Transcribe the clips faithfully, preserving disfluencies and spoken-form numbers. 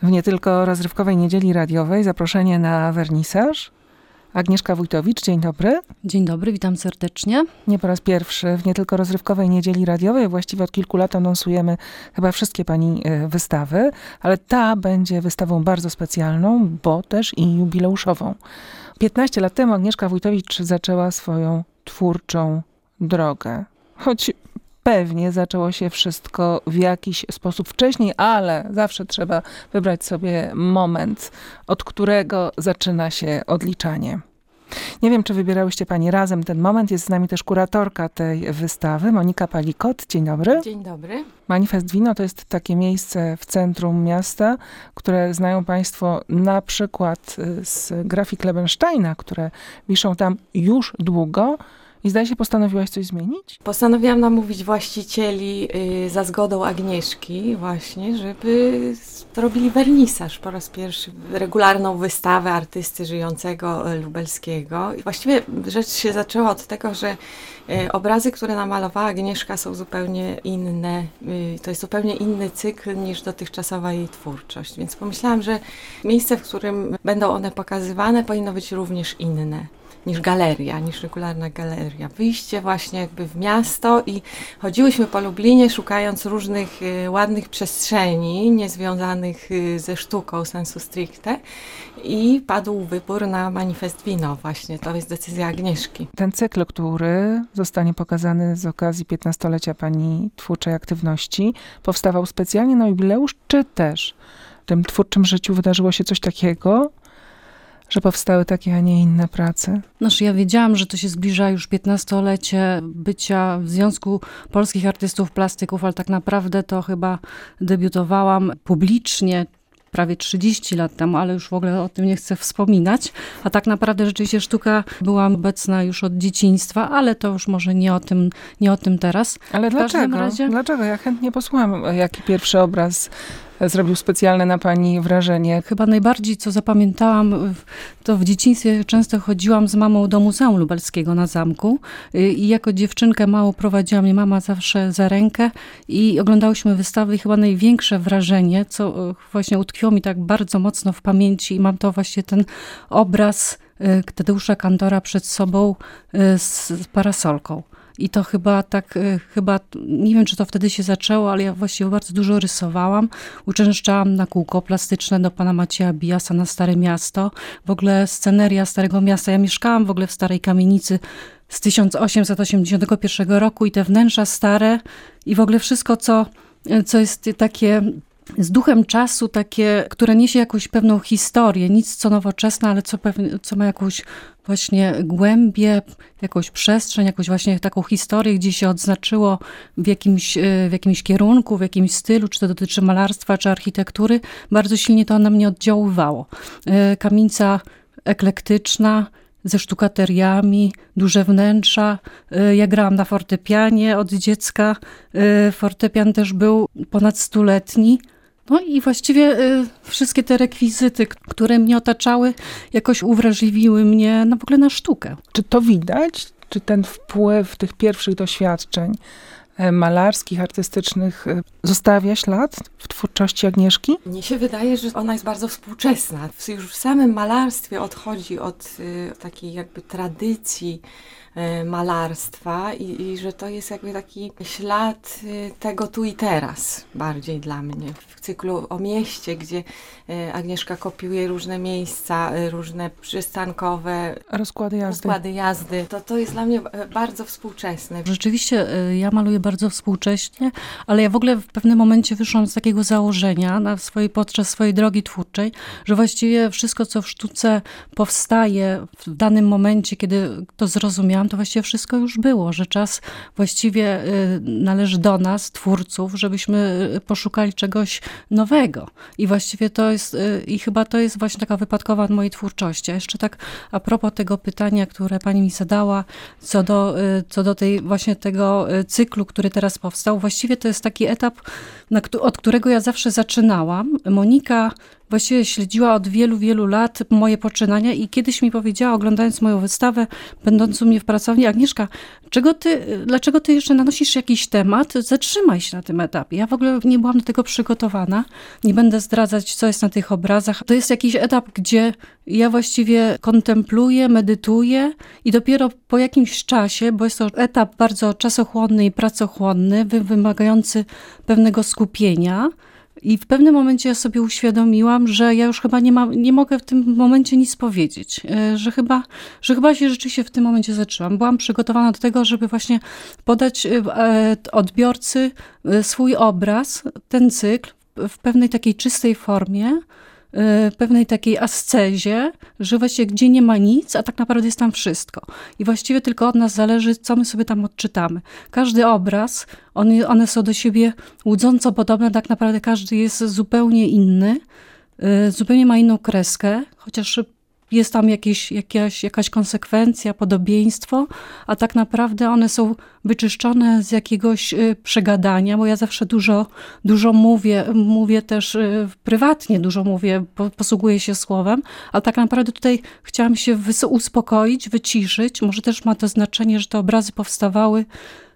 W nie tylko rozrywkowej niedzieli radiowej zaproszenie na wernisaż. Agnieszka Wójtowicz, dzień dobry. Dzień dobry, witam serdecznie. Nie po raz pierwszy w nie tylko rozrywkowej niedzieli radiowej, właściwie od kilku lat anonsujemy chyba wszystkie pani wystawy, ale ta będzie wystawą bardzo specjalną, bo też i jubileuszową. piętnaście lat temu Agnieszka Wójtowicz zaczęła swoją twórczą drogę. Choć pewnie zaczęło się wszystko w jakiś sposób wcześniej, ale zawsze trzeba wybrać sobie moment, od którego zaczyna się odliczanie. Nie wiem, czy wybierałyście pani razem ten moment. Jest z nami też kuratorka tej wystawy, Monika Palikot. Dzień dobry. Dzień dobry. Manifest Wino to jest takie miejsce w centrum miasta, które znają państwo na przykład z grafik Lebensteina, które wiszą tam już długo. I zdaje się, postanowiłaś coś zmienić? Postanowiłam namówić właścicieli y, za zgodą Agnieszki właśnie, żeby zrobili wernisaż po raz pierwszy, regularną wystawę artysty żyjącego lubelskiego. I właściwie rzecz się zaczęła od tego, że y, obrazy, które namalowała Agnieszka, są zupełnie inne. Y, to jest zupełnie inny cykl niż dotychczasowa jej twórczość. Więc pomyślałam, że miejsce, w którym będą one pokazywane, powinno być również inne niż galeria, niż regularna galeria. Wyjście właśnie jakby w miasto i chodziłyśmy po Lublinie, szukając różnych y, ładnych przestrzeni, niezwiązanych y, ze sztuką sensu stricte, i padł wybór na Manifest Wino właśnie. To jest decyzja Agnieszki. Ten cykl, który zostanie pokazany z okazji piętnastolecia pani twórczej aktywności, powstawał specjalnie na jubileusz, czy też w tym twórczym życiu wydarzyło się coś takiego, że powstały takie, a nie inne prace? Znaczy ja wiedziałam, że to się zbliża już piętnastolecie bycia w Związku Polskich Artystów Plastyków, ale tak naprawdę to chyba debiutowałam publicznie prawie trzydzieści lat temu, ale już w ogóle o tym nie chcę wspominać. A tak naprawdę rzeczywiście sztuka była obecna już od dzieciństwa, ale to już może nie o tym, nie o tym teraz. Ale w każdym dlaczego? razie... Dlaczego? Ja chętnie posłucham, jaki pierwszy obraz zrobił specjalne na pani wrażenie. Chyba najbardziej, co zapamiętałam, to w dzieciństwie często chodziłam z mamą do Muzeum Lubelskiego na zamku i jako dziewczynkę mało prowadziła mnie mama zawsze za rękę i oglądałyśmy wystawy i chyba największe wrażenie, co właśnie utkwiło mi tak bardzo mocno w pamięci i mam to właśnie ten obraz Tadeusza Kantora przed sobą z parasolką. I to chyba tak, chyba, nie wiem, czy to wtedy się zaczęło, ale ja właściwie bardzo dużo rysowałam. Uczęszczałam na kółko plastyczne do pana Macieja Bijasa na Stare Miasto. W ogóle sceneria Starego Miasta. Ja mieszkałam w ogóle w starej kamienicy z tysiąc osiemset osiemdziesiątego pierwszego roku i te wnętrza stare i w ogóle wszystko, co, co jest takie z duchem czasu, takie, które niesie jakąś pewną historię, nic co nowoczesne, ale co, pewnie, co ma jakąś właśnie głębię, jakąś przestrzeń, jakąś właśnie taką historię, gdzie się odznaczyło w jakimś, w jakimś kierunku, w jakimś stylu, czy to dotyczy malarstwa, czy architektury. Bardzo silnie to na mnie oddziaływało. Kamienica eklektyczna, ze sztukateriami, duże wnętrza. Ja grałam na fortepianie od dziecka. Fortepian też był ponad stuletni. No i właściwie y, wszystkie te rekwizyty, które mnie otaczały, jakoś uwrażliwiły mnie no, w ogóle na sztukę. Czy to widać? Czy ten wpływ tych pierwszych doświadczeń malarskich, artystycznych zostawia ślad w twórczości Agnieszki? Mnie się wydaje, że ona jest bardzo współczesna. Już w samym malarstwie odchodzi od y, takiej jakby tradycji y, malarstwa i, i że to jest jakby taki ślad y, tego tu i teraz bardziej dla mnie. W cyklu o mieście, gdzie y, Agnieszka kopiuje różne miejsca, y, różne przystankowe rozkłady jazdy. rozkłady jazdy. To, to jest dla mnie bardzo współczesne. Rzeczywiście y, ja maluję bardzo współcześnie, ale ja w ogóle w pewnym momencie wyszłam z takiego założenia na swojej, podczas swojej drogi twórczej, że właściwie wszystko, co w sztuce powstaje w danym momencie, kiedy to zrozumiałam, to właściwie wszystko już było, że czas właściwie y, należy do nas, twórców, żebyśmy poszukali czegoś nowego. I właściwie to jest, y, i chyba to jest właśnie taka wypadkowa mojej twórczości. A jeszcze tak a propos tego pytania, które pani mi zadała, co do, y, co do tej właśnie tego cyklu, który teraz powstał, właściwie to jest taki etap, na, od którego ja zawsze zaczynałam. Monika właściwie śledziła od wielu, wielu lat moje poczynania i kiedyś mi powiedziała, oglądając moją wystawę, będącą mnie w pracowni: Agnieszka, czego ty, dlaczego ty jeszcze nanosisz jakiś temat? Zatrzymaj się na tym etapie. Ja w ogóle nie byłam do tego przygotowana. Nie będę zdradzać, co jest na tych obrazach. To jest jakiś etap, gdzie ja właściwie kontempluję, medytuję i dopiero po jakimś czasie, bo jest to etap bardzo czasochłonny i pracochłonny, wy- wymagający pewnego skupienia. I w pewnym momencie ja sobie uświadomiłam, że ja już chyba nie, mam, nie mogę w tym momencie nic powiedzieć, e, że chyba, że chyba się rzeczywiście w tym momencie zaczęłam. Byłam przygotowana do tego, żeby właśnie podać e, odbiorcy e, swój obraz, ten cykl w pewnej takiej czystej formie, pewnej takiej ascezie, że właściwie gdzie nie ma nic, a tak naprawdę jest tam wszystko. I właściwie tylko od nas zależy, co my sobie tam odczytamy. Każdy obraz, on, one są do siebie łudząco podobne, tak naprawdę każdy jest zupełnie inny, zupełnie ma inną kreskę, chociaż jest tam jakieś, jakaś, jakaś konsekwencja, podobieństwo, a tak naprawdę one są wyczyszczone z jakiegoś y, przegadania, bo ja zawsze dużo, dużo mówię, mówię też y, prywatnie, dużo mówię, po, posługuję się słowem, a tak naprawdę tutaj chciałam się wys- uspokoić, wyciszyć. Może też ma to znaczenie, że te obrazy powstawały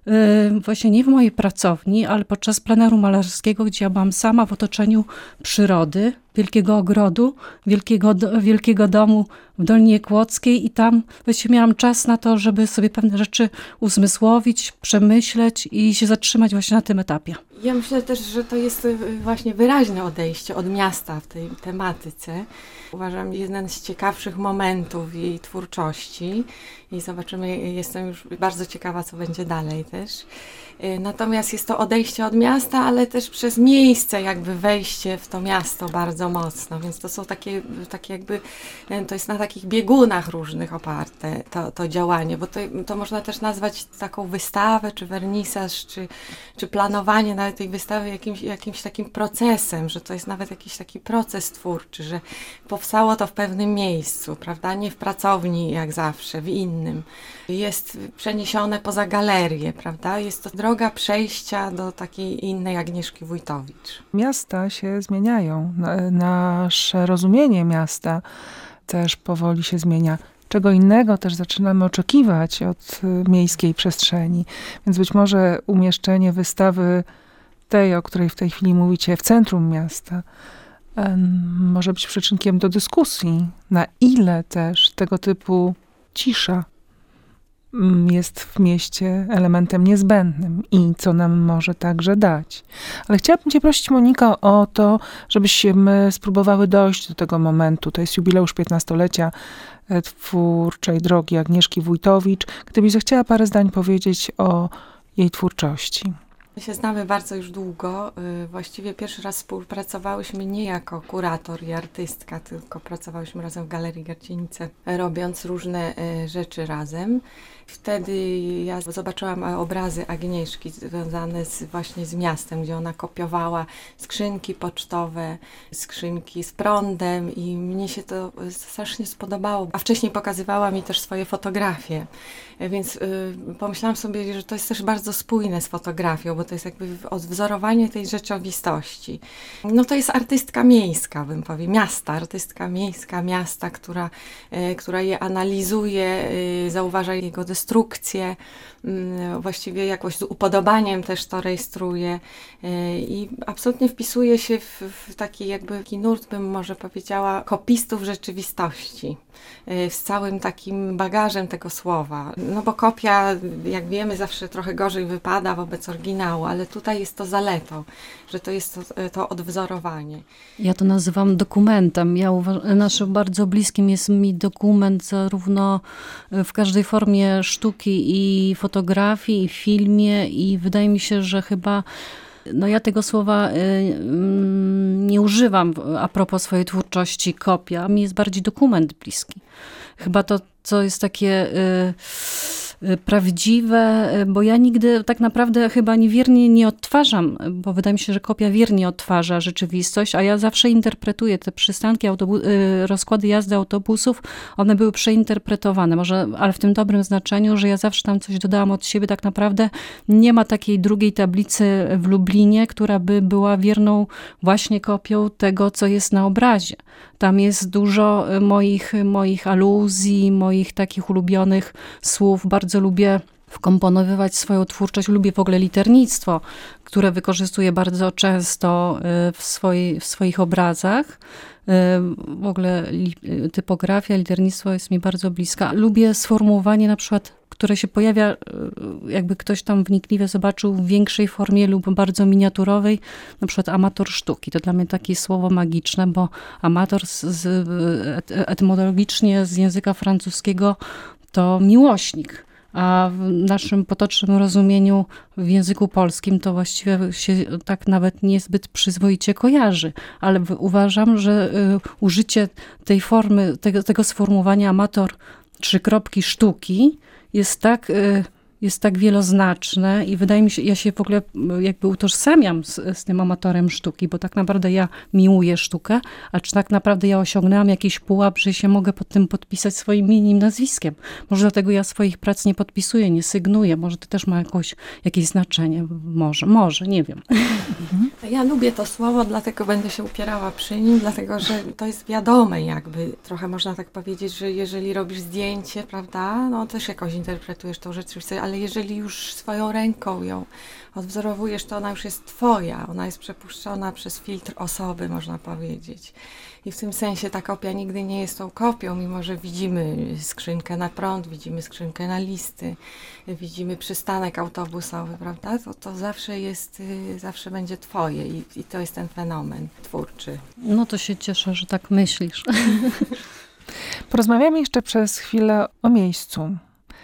y, właśnie nie w mojej pracowni, ale podczas pleneru malarskiego, gdzie ja byłam sama w otoczeniu przyrody, wielkiego ogrodu, wielkiego, wielkiego domu w Dolinie Kłodzkiej i tam właściwie miałam czas na to, żeby sobie pewne rzeczy uzmysłowić, przemyśleć i się zatrzymać właśnie na tym etapie. Ja myślę też, że to jest właśnie wyraźne odejście od miasta w tej tematyce. Uważam, jeden z ciekawszych momentów jej twórczości i zobaczymy, jestem już bardzo ciekawa, co będzie dalej też. Natomiast jest to odejście od miasta, ale też przez miejsce, jakby wejście w to miasto bardzo mocno, więc to są takie, takie jakby, to jest na takich biegunach różnych oparte to, to działanie, bo to, to można też nazwać taką wystawę, czy wernisaż, czy, czy planowanie nawet tej wystawy jakimś, jakimś takim procesem, że to jest nawet jakiś taki proces twórczy, że powstało to w pewnym miejscu, prawda, nie w pracowni jak zawsze, w innym. Jest przeniesione poza galerię, prawda, jest to droga przejścia do takiej innej Agnieszki Wójtowicz. Miasta się zmieniają. Nasze rozumienie miasta też powoli się zmienia. Czego innego też zaczynamy oczekiwać od miejskiej przestrzeni. Więc być może umieszczenie wystawy tej, o której w tej chwili mówicie, w centrum miasta, może być przyczynkiem do dyskusji, na ile też tego typu cisza jest w mieście elementem niezbędnym i co nam może także dać. Ale chciałabym cię prosić, Moniko, o to, żebyśmy spróbowały dojść do tego momentu. To jest jubileusz piętnastolecia twórczej drogi Agnieszki Wójtowicz. Gdybyś zechciała parę zdań powiedzieć o jej twórczości. My się znamy bardzo już długo. Właściwie pierwszy raz współpracowałyśmy nie jako kurator i artystka, tylko pracowałyśmy razem w Galerii Garcienice, robiąc różne rzeczy razem. Wtedy ja zobaczyłam obrazy Agnieszki związane z, właśnie z miastem, gdzie ona kopiowała skrzynki pocztowe, skrzynki z prądem i mnie się to strasznie spodobało. A wcześniej pokazywała mi też swoje fotografie, więc y, pomyślałam sobie, że to jest też bardzo spójne z fotografią, bo to jest jakby odwzorowanie tej rzeczywistości. No to jest artystka miejska, bym powiedziała, miasta, artystka miejska, miasta, która, y, która je analizuje, y, zauważa jego destrukcję, właściwie jakoś z upodobaniem też to rejestruje i absolutnie wpisuje się w, w taki jakby taki nurt, bym może powiedziała, kopistów rzeczywistości, z całym takim bagażem tego słowa. No bo kopia, jak wiemy, zawsze trochę gorzej wypada wobec oryginału, ale tutaj jest to zaletą, że to jest to, to odwzorowanie. Ja to nazywam dokumentem. Ja uważam, naszym bardzo bliskim jest mi dokument zarówno w każdej formie sztuki i fotografii, i w filmie, i wydaje mi się, że chyba no ja tego słowa y, y, nie używam a propos swojej twórczości kopia. Mi jest bardziej dokument bliski. Chyba to, co jest takie y, y, prawdziwe, y, bo ja nigdy tak naprawdę chyba niewiernie nie odtwarzam, bo wydaje mi się, że kopia wiernie odtwarza rzeczywistość, a ja zawsze interpretuję te przystanki, autobu- y, rozkłady jazdy autobusów, one były przeinterpretowane, może, ale w tym dobrym znaczeniu, że ja zawsze tam coś dodałam od siebie. Tak naprawdę nie ma takiej drugiej tablicy w Lublinie, która by była wierną właśnie kopią tego, co jest na obrazie. Tam jest dużo moich, moich aluzji, moich takich ulubionych słów. Bardzo lubię wkomponowywać swoją twórczość. Lubię w ogóle liternictwo, które wykorzystuję bardzo często w, swojej, w swoich obrazach. W ogóle typografia, liternictwo jest mi bardzo bliska. Lubię sformułowanie na przykład, które się pojawia, jakby ktoś tam wnikliwie zobaczył w większej formie lub bardzo miniaturowej, na przykład amator sztuki. To dla mnie takie słowo magiczne, bo amator z, z, etymologicznie z języka francuskiego to miłośnik. A w naszym potocznym rozumieniu w języku polskim to właściwie się tak nawet niezbyt przyzwoicie kojarzy. Ale uważam, że użycie tej formy, tego, tego sformułowania amator trzy kropki sztuki jest tak, jest tak wieloznaczne i wydaje mi się, ja się w ogóle jakby utożsamiam z, z tym amatorem sztuki, bo tak naprawdę ja miłuję sztukę, a czy tak naprawdę ja osiągnęłam jakiś pułap, że się mogę pod tym podpisać swoim imieniem, nazwiskiem. Może dlatego ja swoich prac nie podpisuję, nie sygnuję, może to też ma jakoś, jakieś znaczenie, może, może, nie wiem. Ja lubię to słowo, dlatego będę się upierała przy nim, dlatego że to jest wiadome jakby, trochę można tak powiedzieć, że jeżeli robisz zdjęcie, prawda, no też jakoś interpretujesz tą rzeczywistość, ale jeżeli już swoją ręką ją odwzorowujesz, to ona już jest twoja, ona jest przepuszczona przez filtr osoby, można powiedzieć. I w tym sensie ta kopia nigdy nie jest tą kopią, mimo że widzimy skrzynkę na prąd, widzimy skrzynkę na listy, widzimy przystanek autobusowy, prawda? To, to zawsze jest, zawsze będzie twoje i, i to jest ten fenomen twórczy. No to się cieszę, że tak myślisz. Porozmawiamy jeszcze przez chwilę o miejscu.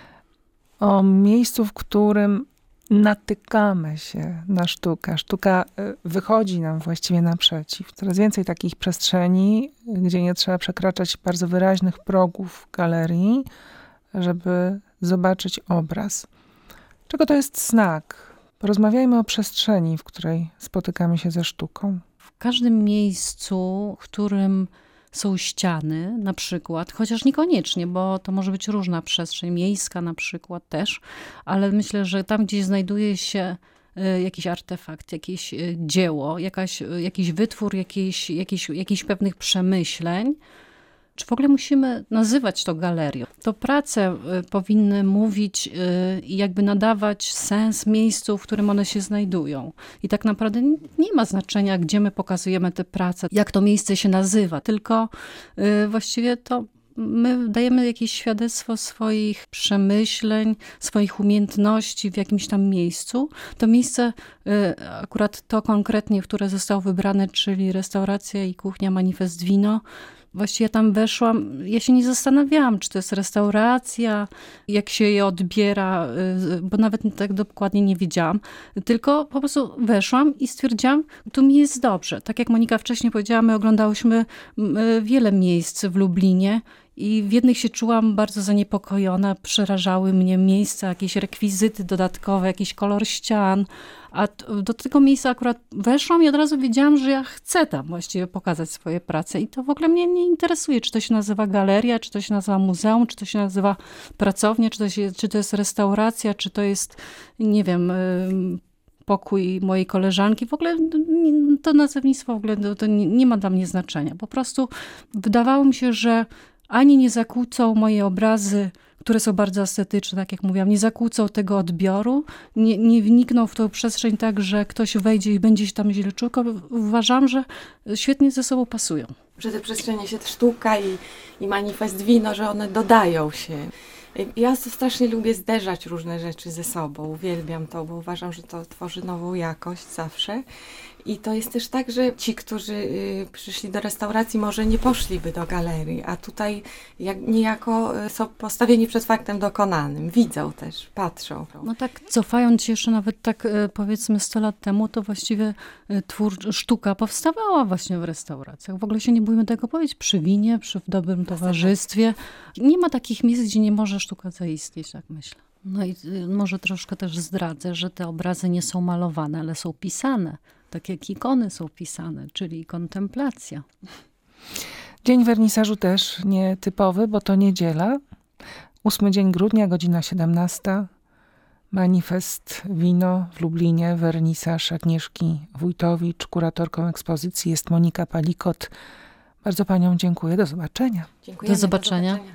O miejscu, w którym natykamy się na sztukę. Sztuka wychodzi nam właściwie naprzeciw. Coraz więcej takich przestrzeni, gdzie nie trzeba przekraczać bardzo wyraźnych progów galerii, żeby zobaczyć obraz. Czego to jest znak? Porozmawiajmy o przestrzeni, w której spotykamy się ze sztuką. W każdym miejscu, w którym są ściany na przykład, chociaż niekoniecznie, bo to może być różna przestrzeń, miejska na przykład też, ale myślę, że tam, gdzie znajduje się jakiś artefakt, jakieś dzieło, jakaś, jakiś wytwór, jakiś, jakiś, jakichś pewnych przemyśleń, czy w ogóle musimy nazywać to galerią? To prace powinny mówić i jakby nadawać sens miejscu, w którym one się znajdują. I tak naprawdę nie ma znaczenia, gdzie my pokazujemy te prace, jak to miejsce się nazywa, tylko właściwie to my dajemy jakieś świadectwo swoich przemyśleń, swoich umiejętności w jakimś tam miejscu. To miejsce, akurat to konkretnie, które zostało wybrane, czyli restauracja i kuchnia Manifest Wino, właściwie tam weszłam, ja się nie zastanawiałam, czy to jest restauracja, jak się je odbiera, bo nawet tak dokładnie nie wiedziałam, tylko po prostu weszłam i stwierdziłam, tu mi jest dobrze. Tak jak Monika wcześniej powiedziała, my oglądałyśmy wiele miejsc w Lublinie i w jednych się czułam bardzo zaniepokojona, przerażały mnie miejsca, jakieś rekwizyty dodatkowe, jakiś kolor ścian, a do tego miejsca akurat weszłam i od razu wiedziałam, że ja chcę tam właściwie pokazać swoje prace i to w ogóle mnie nie interesuje, czy to się nazywa galeria, czy to się nazywa muzeum, czy to się nazywa pracownia, czy to, się, czy to jest restauracja, czy to jest, nie wiem, pokój mojej koleżanki. W ogóle to nazewnictwo w ogóle to nie, nie ma dla mnie znaczenia. Po prostu wydawało mi się, że ani nie zakłócą moje obrazy, które są bardzo estetyczne, tak jak mówiłam, nie zakłócą tego odbioru, nie, nie wnikną w tą przestrzeń tak, że ktoś wejdzie i będzie się tam źle czuł. Uważam, że świetnie ze sobą pasują. Że te przestrzenie się sztuka i, i Manifest Wino, że one dodają się. Ja strasznie lubię zderzać różne rzeczy ze sobą. Uwielbiam to, bo uważam, że to tworzy nową jakość zawsze. I to jest też tak, że ci, którzy y, przyszli do restauracji, może nie poszliby do galerii, a tutaj jak, niejako są postawieni przed faktem dokonanym. Widzą też, patrzą. No tak, cofając się jeszcze nawet tak powiedzmy sto lat temu, to właściwie twór, sztuka powstawała właśnie w restauracjach. W ogóle się nie bójmy tego powiedzieć, przy winie, przy w dobrym towarzystwie. Nie ma takich miejsc, gdzie nie może sztuka zaistnieć, tak myślę. No i y, może troszkę też zdradzę, że te obrazy nie są malowane, ale są pisane. Tak jak ikony są pisane, czyli kontemplacja. Dzień wernisażu też nietypowy, bo to niedziela. ósmy dzień grudnia, godzina siedemnasta. Manifest Wino w Lublinie, wernisaż Agnieszki Wójtowicz. Kuratorką ekspozycji jest Monika Palikot. Bardzo paniom dziękuję. Do zobaczenia. Dziękujemy, Do zobaczenia. Do zobaczenia.